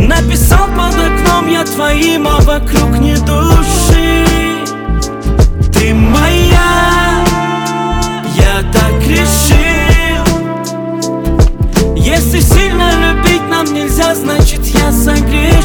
Написал под окном я твоим, а вокруг ни души. Ты моя, я так решил. Если сильно любить нам нельзя, значит я согрешил.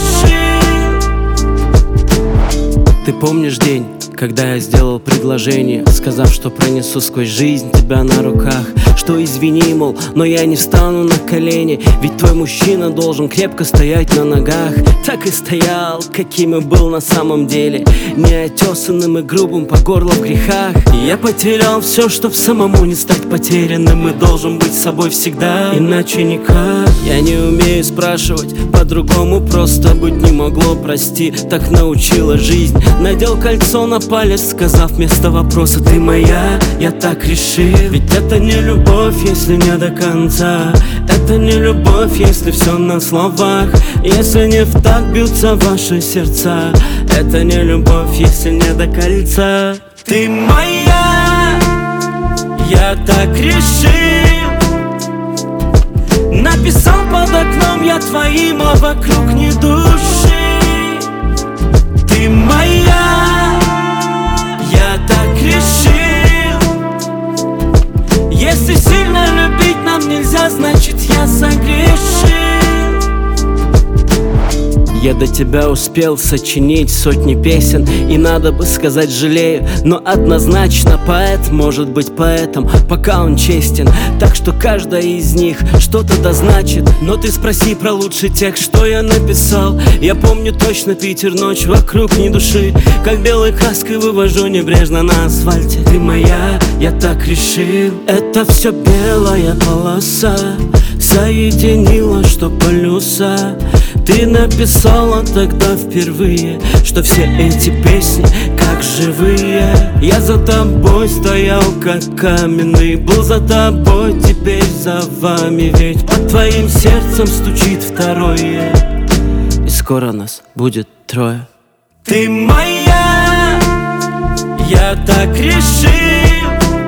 Ты помнишь день, когда я сделал предложение, сказав, что пронесу сквозь жизнь тебя на руках? Что извини, мол, но я не встану на колени, ведь твой мужчина должен крепко стоять на ногах. Так и стоял, каким и был на самом деле, неотесанным и грубым по горло в грехах. И я потерял все, чтоб самому не стать потерянным, и должен быть собой всегда, иначе никак. Я не умею спрашивать, по-другому просто быть не могло, прости, так научила жизнь. Надел кольцо на палец, сказав вместо вопроса: ты моя, я так решил. Ведь это не любовь, если не до конца. Это не любовь, если все на словах. Если не в так бьются ваши сердца. Это не любовь, если не до кольца. Ты моя, я так решил. Написал под окном я твоим, а вокруг ни души. Ты моя, я так решил. Если сильно любить нам нельзя, значит я согрешил. Я до тебя успел сочинить сотни песен, и надо бы сказать жалею, но однозначно поэт может быть поэтом, пока он честен. Так что каждая из них что-то да значит. Но ты спроси про лучший текст, что я написал. Я помню точно Питер, ночь, вокруг ни души, как белой краской вывожу небрежно на асфальте. Ты моя, я так решил. Это все белая полоса соединила, что полюса. Ты написала тогда впервые, что все эти песни как живые. Я за тобой стоял как каменный, был за тобой, теперь за вами. Ведь под твоим сердцем стучит второе, и скоро нас будет трое. Ты моя, я так решил.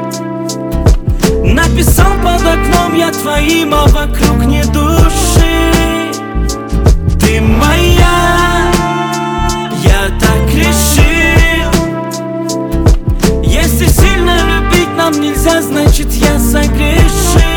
Написал под окном я твоим, а вокруг ни души. Ты моя, я так решил. Если сильно любить нам нельзя, значит я согрешил.